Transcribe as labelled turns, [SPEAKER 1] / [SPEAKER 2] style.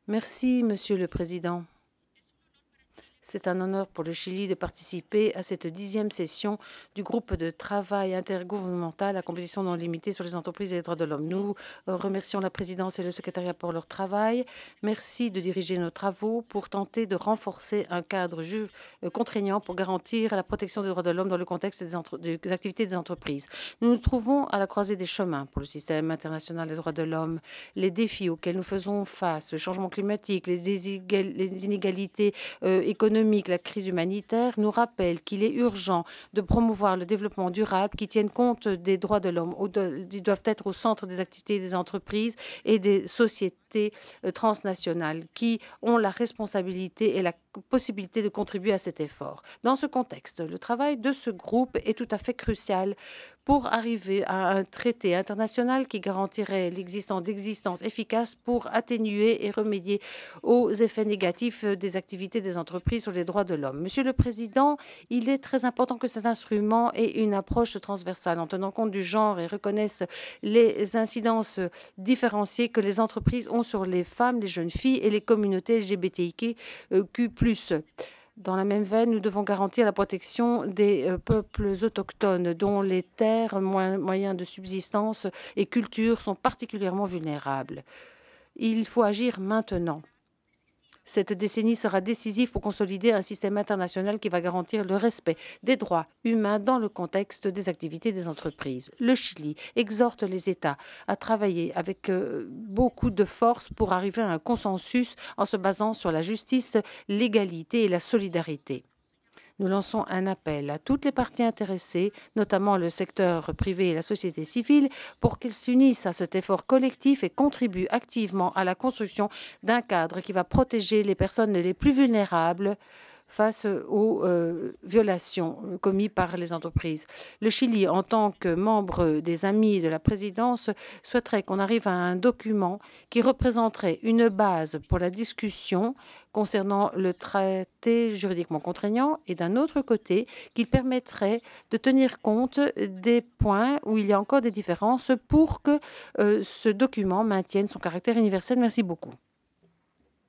[SPEAKER 1] Merci, Monsieur le Président. C'est un honneur pour le Chili de participer à cette 10e session du groupe de travail intergouvernemental à composition non limitée sur les entreprises et les droits de l'homme. Nous remercions la présidence et le secrétariat pour leur travail. Merci de diriger nos travaux pour tenter de renforcer un cadre contraignant pour garantir la protection des droits de l'homme dans le contexte des activités des entreprises. Nous nous trouvons à la croisée des chemins pour le système international des droits de l'homme. Les défis auxquels nous faisons face, le changement climatique, les inégalités économique, la crise humanitaire nous rappelle qu'il est urgent de promouvoir le développement durable qui tienne compte des droits de l'homme. Ils doivent être au centre des activités des entreprises et des sociétés transnationales qui ont la responsabilité et la possibilité de contribuer à cet effort. Dans ce contexte, le travail de ce groupe est tout à fait crucial pour arriver à un traité international qui garantirait l'existence d'existence efficace pour atténuer et remédier aux effets négatifs des activités des entreprises sur les droits de l'homme. Monsieur le Président, il est très important que cet instrument ait une approche transversale en tenant compte du genre et reconnaisse les incidences différenciées que les entreprises ont sur les femmes, les jeunes filles et les communautés LGBTIQ+. Dans la même veine, nous devons garantir la protection des peuples autochtones dont les terres, moyens de subsistance et culture sont particulièrement vulnérables. Il faut agir maintenant. Cette décennie sera décisive pour consolider un système international qui va garantir le respect des droits humains dans le contexte des activités des entreprises. Le Chili exhorte les États à travailler avec beaucoup de force pour arriver à un consensus en se basant sur la justice, l'égalité et la solidarité. Nous lançons un appel à toutes les parties intéressées, notamment le secteur privé et la société civile, pour qu'ils s'unissent à cet effort collectif et contribuent activement à la construction d'un cadre qui va protéger les personnes les plus vulnérables face aux violations commises par les entreprises. Le Chili, en tant que membre des Amis de la présidence, souhaiterait qu'on arrive à un document qui représenterait une base pour la discussion concernant le traité juridiquement contraignant et d'un autre côté, qu'il permettrait de tenir compte des points où il y a encore des différences pour que ce document maintienne son caractère universel. Merci beaucoup.